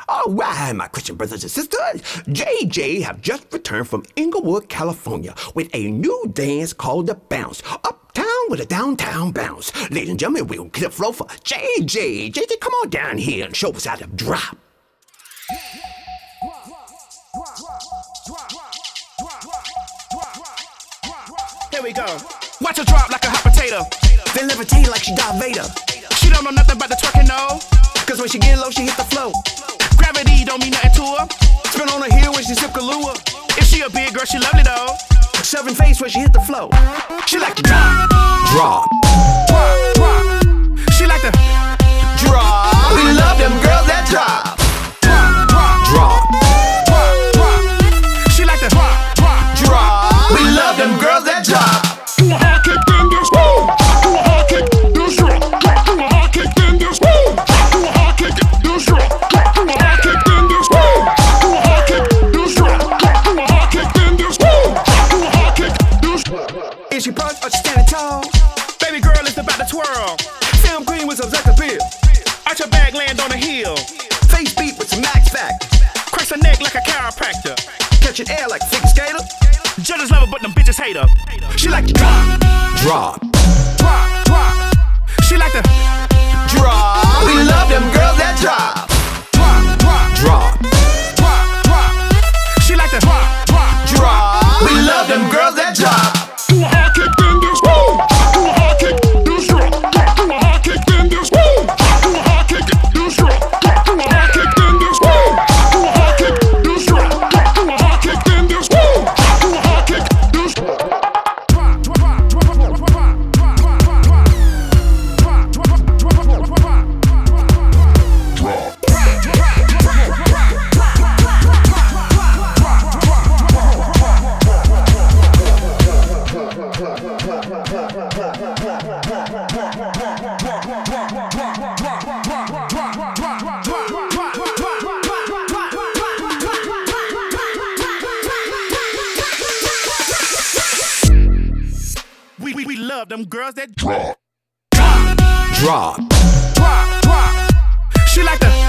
All right, my Christian brothers and sisters, JJ have just returned from Inglewood, California with a new dance called the Bounce. Uptown with a downtown bounce. Ladies and gentlemen, we'll get a flow for JJ. JJ, come on down here and show us how to drop. Here we go. Watch her drop like a hot potato, Then levitate like she Darth Vader. she don't know nothing about the twerking, no. Cause when she get low, she hit the flow. Gravity don't mean nothing to her. Spin on her heel when she sip Kahlua. If she a big girl, she lovely though. Shoving face when she hit the flow. She like to drop. Drop. She like to Drop. We love them girls that drop. Drop. She like to Drop. We love them girls that drop. Do a high kick, then this boom. Do a high kick, this drop. Do a high kick, then this boom. Do a high kick, this drop. Do a high kick, then this boom. Do a high kick, this drop. Do a high kick, then this boom. Do a high kick, this drop. Is she perched or she standing tall? baby girl is about to twirl. Film queen with some Zucker Bill. Arch her back, land on the heel. Face beat with some Max Factor. Cross her neck like a chiropractor. Catching air like a figure skater. Judges love her, but them bitches hate her. She like to drop. Drop. She like to Drop. We love them girls that drop. Drop. She like to Drop. We love them girls that drop. Do a high kick, then this boom. Do a high kick, this drop. Do a high kick, then this boom. Do a high kick, this drop. Do a high kick, then this boom. Do a high kick, this drop. Do a high kick, then this boom. Do a high kick, this drop. We love them girls that drop. Drop. She like to